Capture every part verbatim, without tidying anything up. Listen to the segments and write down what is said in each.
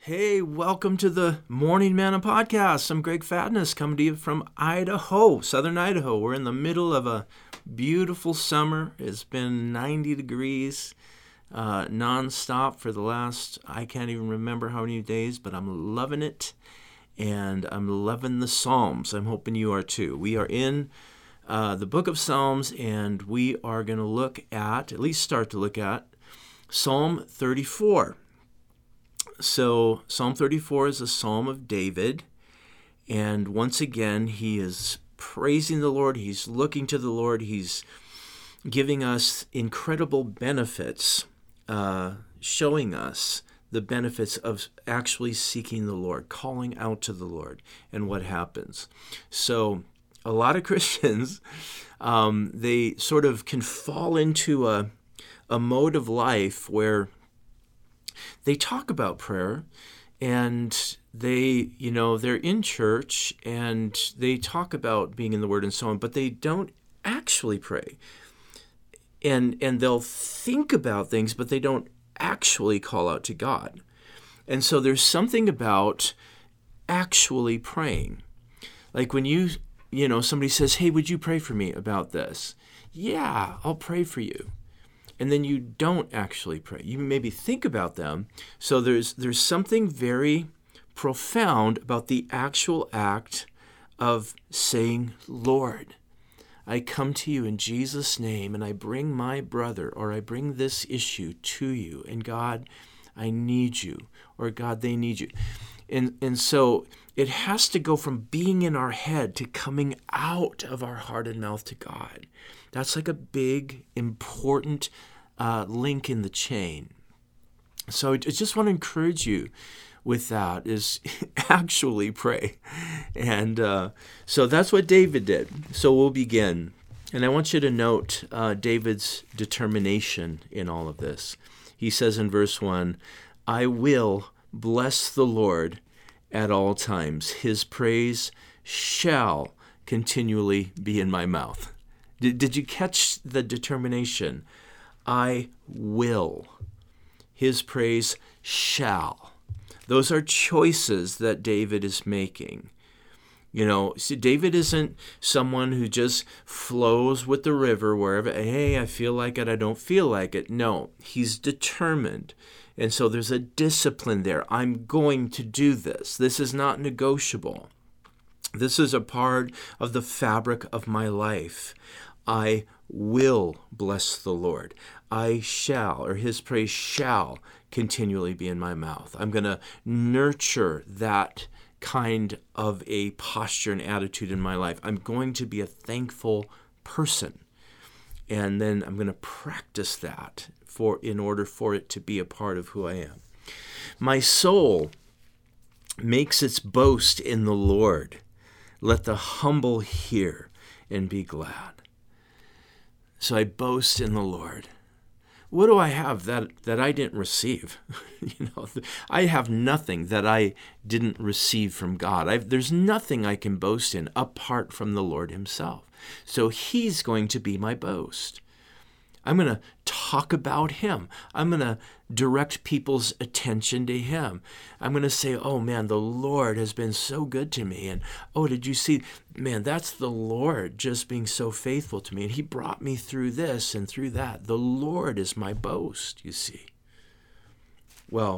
Hey, welcome to the Morning Manna Podcast. I'm Greg Fatness coming to you from Idaho, southern Idaho. We're in the middle of a beautiful summer. It's been ninety degrees uh, nonstop for the last, I can't even remember how many days, but I'm loving it. And I'm loving the Psalms. I'm hoping you are too. We are in uh, the book of Psalms, and we are going to look at, at least start to look at, Psalm thirty-four. So Psalm thirty-four is a psalm of David, and once again, he is praising the Lord, he's looking to the Lord, he's giving us incredible benefits, uh, showing us the benefits of actually seeking the Lord, calling out to the Lord, and what happens. So a lot of Christians, um, they sort of can fall into a, a mode of life where they talk about prayer, and they, you know, they're in church and they talk about being in the Word and so on, but they don't actually pray. And and they'll think about things, but they don't actually call out to God. And so there's something about actually praying. Like when you, you know, somebody says, "Hey, would you pray for me about this?" Yeah, I'll pray for you. And then you don't actually pray. You maybe think about them. So there's there's something very profound about the actual act of saying, "Lord, I come to you in Jesus' name, and I bring my brother, or I bring this issue to you, and God, I need you," or "God, they need you." And, and so it has to go from being in our head to coming out of our heart and mouth to God. That's like a big, important uh, link in the chain. So I just want to encourage you with that, is actually pray. And uh, so that's what David did. So we'll begin. And I want you to note uh, David's determination in all of this. He says in verse one, "I will bless the Lord at all times. His praise shall continually be in my mouth." Did, did you catch the determination? I will. His praise shall. Those are choices that David is making. You know, see, David isn't someone who just flows with the river wherever, hey, I feel like it, I don't feel like it. No, he's determined. And so there's a discipline there. I'm going to do this. This is not negotiable. This is a part of the fabric of my life. I will bless the Lord. I shall, or his praise shall continually be in my mouth. I'm going to nurture that kind of a posture and attitude in my life. I'm going to be a thankful person. And then I'm going to practice that for in order for it to be a part of who I am. My soul makes its boast in the Lord. Let the humble hear and be glad. So I boast in the Lord. What do I have that, that I didn't receive? you know, I have nothing that I didn't receive from God. I've, there's nothing I can boast in apart from the Lord himself. So he's going to be my boast. I'm going to talk about him. I'm going to direct people's attention to him. I'm going to say, "Oh man, the Lord has been so good to me." And, "Oh, did you see, man, that's the Lord just being so faithful to me. And he brought me through this and through that." The Lord is my boast, you see. Well,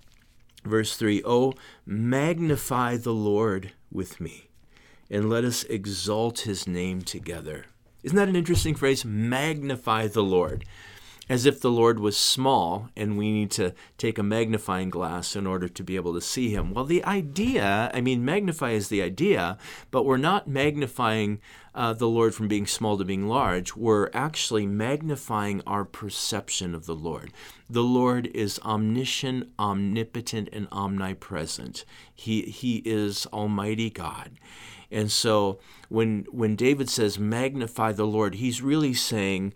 verse three, "Oh, magnify the Lord with me, and let us exalt his name together." Isn't that an interesting phrase? Magnify the Lord. As if the Lord was small and we need to take a magnifying glass in order to be able to see him. Well, the idea, I mean, magnify is the idea, but we're not magnifying uh, the Lord from being small to being large. We're actually magnifying our perception of the Lord. The Lord is omniscient, omnipotent, and omnipresent. He, he is Almighty God. And so when when David says magnify the Lord, he's really saying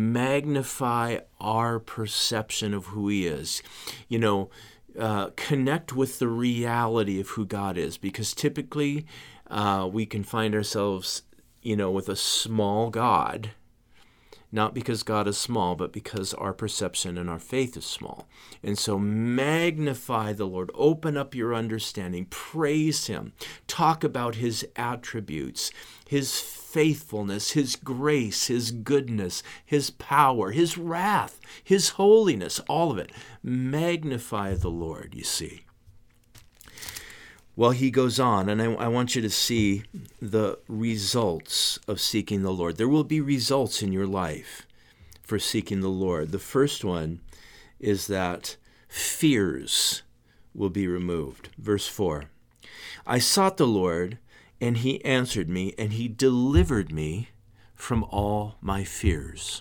magnify our perception of who he is. You know, uh, connect with the reality of who God is, because typically uh, we can find ourselves, you know, with a small God not because God is small, but because our perception and our faith is small. And so magnify the Lord. Open up your understanding. Praise him. Talk about his attributes, his faithfulness, his grace, his goodness, his power, his wrath, his holiness, all of it. Magnify the Lord, you see. Well, he goes on, and I, I want you to see the results of seeking the Lord. There will be results in your life for seeking the Lord. The first one is that fears will be removed. Verse four, I sought the Lord, and he answered me, and he delivered me from all my fears.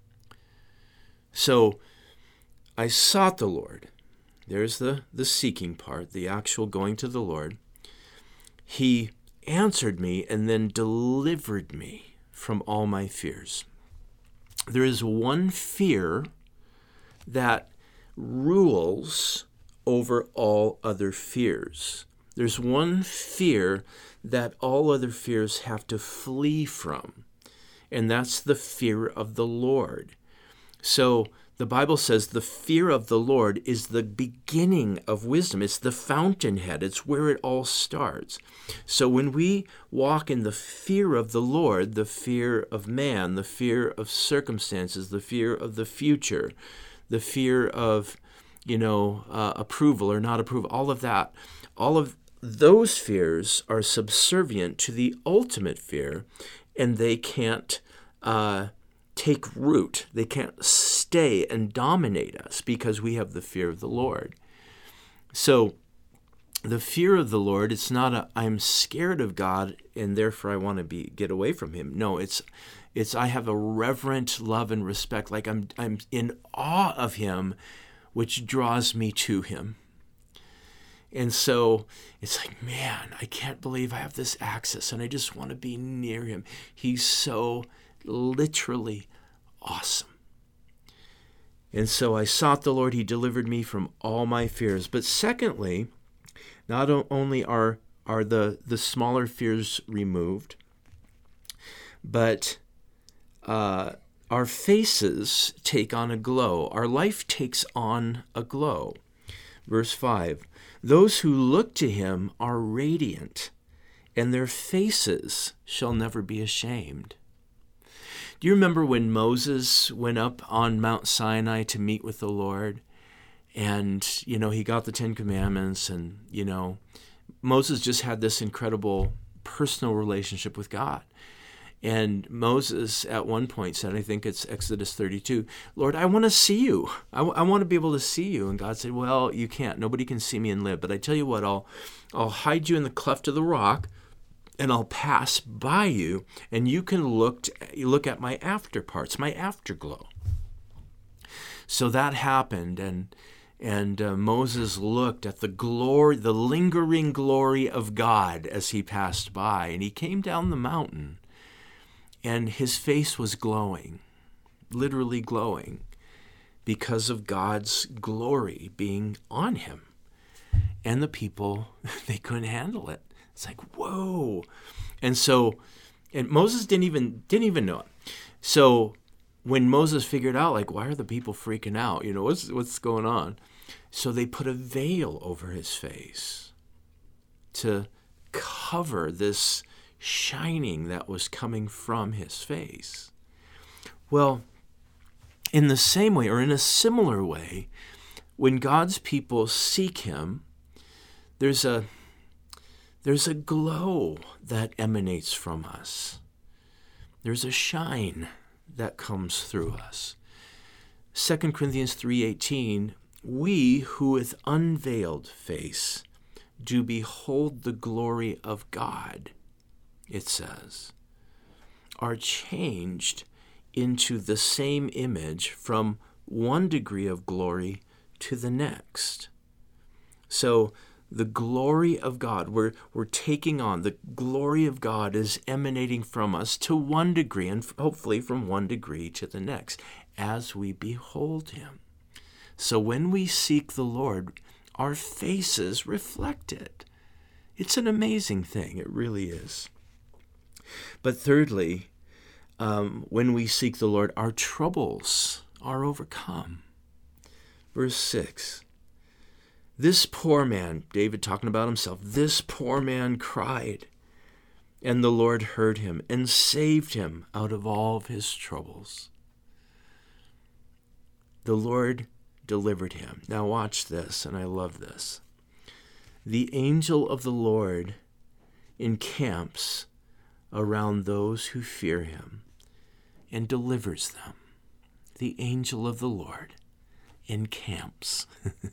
So I sought the Lord. There's the, the seeking part, the actual going to the Lord. He answered me and then delivered me from all my fears. There is one fear that rules over all other fears. There's one fear that all other fears have to flee from, and that's the fear of the Lord. So the Bible says the fear of the Lord is the beginning of wisdom. It's the fountainhead. It's where it all starts. So when we walk in the fear of the Lord, the fear of man, the fear of circumstances, the fear of the future, the fear of, you know, uh, approval or not approval, all of that, all of those fears are subservient to the ultimate fear, and they can't uh, take root. They can't stay and dominate us because we have the fear of the Lord. So the fear of the Lord, it's not a I'm scared of God and therefore I want to be get away from him. No, it's it's I have a reverent love and respect, like I'm I'm in awe of him, which draws me to him. And so it's like, man, I can't believe I have this access and I just want to be near him. He's so literally awesome. And so I sought the Lord, he delivered me from all my fears. But secondly, not only are, are the, the smaller fears removed, but uh, our faces take on a glow. Our life takes on a glow. Verse five, those who look to him are radiant, and their faces shall never be ashamed. Do you remember when Moses went up on Mount Sinai to meet with the Lord? And, you know, he got the Ten Commandments, and, you know, Moses just had this incredible personal relationship with God. And Moses at one point said, I think it's Exodus thirty-two, Lord, I want to see you. I, w- I want to be able to see you. And God said, well, you can't. Nobody can see me and live. But I tell you what, I'll I'll hide you in the cleft of the rock, and I'll pass by you, and you can look to, look at my after parts, my afterglow. So that happened, and and uh, Moses looked at the glory, the lingering glory of God as he passed by, and he came down the mountain, and his face was glowing, literally glowing, because of God's glory being on him. And the people, they couldn't handle it. It's like, whoa. And so, and Moses didn't even didn't even know it. So when Moses figured out, like, why are the people freaking out? You know, what's what's going on? So they put a veil over his face to cover this shining that was coming from his face. Well, in the same way, or in a similar way, when God's people seek him, there's a there's a glow that emanates from us. There's a shine that comes through us. Second Corinthians three eighteen, we who with unveiled face do behold the glory of God, it says, are changed into the same image from one degree of glory to the next. So the glory of God, we're, we're taking on, the glory of God is emanating from us to one degree, and hopefully from one degree to the next, as we behold him. So when we seek the Lord, our faces reflect it. It's an amazing thing, it really is. But thirdly, um, when we seek the Lord, our troubles are overcome. Verse six. This poor man, David talking about himself, this poor man cried, and the Lord heard him and saved him out of all of his troubles. The Lord delivered him. Now watch this, and I love this. The angel of the Lord encamps around those who fear him and delivers them. The angel of the Lord encamps.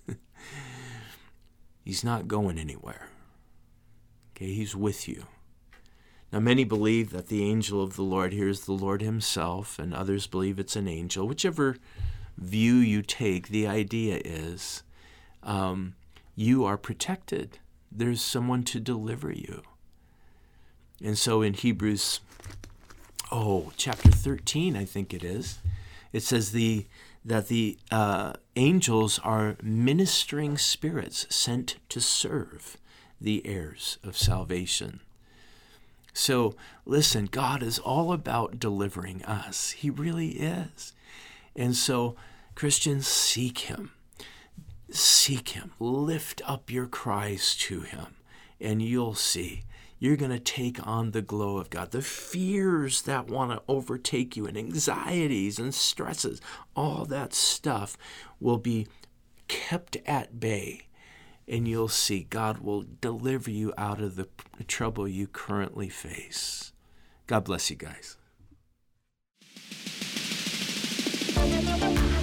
He's not going anywhere. Okay, he's with you. Now, many believe that the angel of the Lord here is the Lord himself, and others believe it's an angel. Whichever view you take, the idea is um, you are protected. There's someone to deliver you. And so in Hebrews, oh, chapter thirteen, I think it is, it says the that the uh, angels are ministering spirits sent to serve the heirs of salvation. So listen, God is all about delivering us. He really is. And so Christians, seek him. Seek him. Lift up your cries to him, and you'll see. You're going to take on the glow of God. The fears that want to overtake you and anxieties and stresses, all that stuff will be kept at bay. And you'll see God will deliver you out of the trouble you currently face. God bless you guys.